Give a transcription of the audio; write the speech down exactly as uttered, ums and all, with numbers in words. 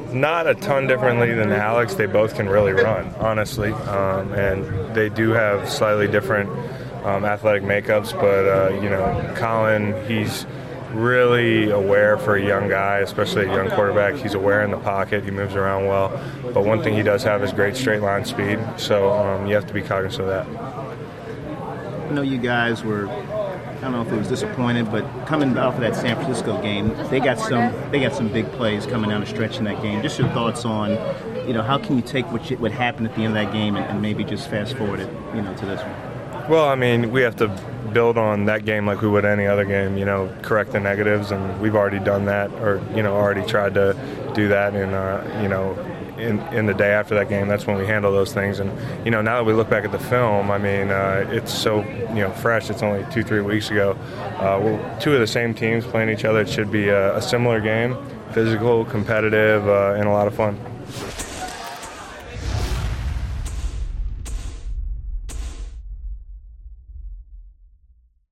not a ton differently than Alex. They both can really run, honestly, um, and they do have slightly different um, athletic makeups. But uh, you know, Colin, he's really aware for a young guy, especially a young quarterback. He's aware in the pocket. He moves around well. But one thing he does have is great straight line speed. So um, you have to be cognizant of that. I know you guys were, I don't know if it was disappointed, but coming off of that San Francisco game, they got some they got some big plays coming down the stretch in that game. Just your thoughts on, you know, how can you take what you, what happened at the end of that game and, and maybe just fast forward it, you know, to this one? Well, I mean, we have to build on that game like we would any other game, you know, correct the negatives, and we've already done that, or, you know, already tried to do that in, uh, you know, in, in the day after that game. That's when we handle those things. And, you know, now that we look back at the film, I mean, uh, it's so, you know, fresh. It's only two, three weeks ago. Uh, we're two of the same teams playing each other. It should be a, a similar game, physical, competitive, uh, and a lot of fun.